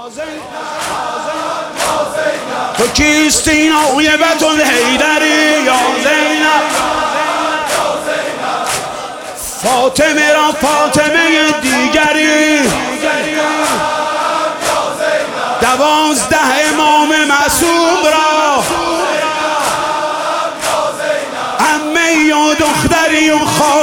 تو کیستی نایبتون حیدری یا زینب، فاطمه را فاطمه دیگری، 12 امام معصوم را عمه و دختری و خواهری.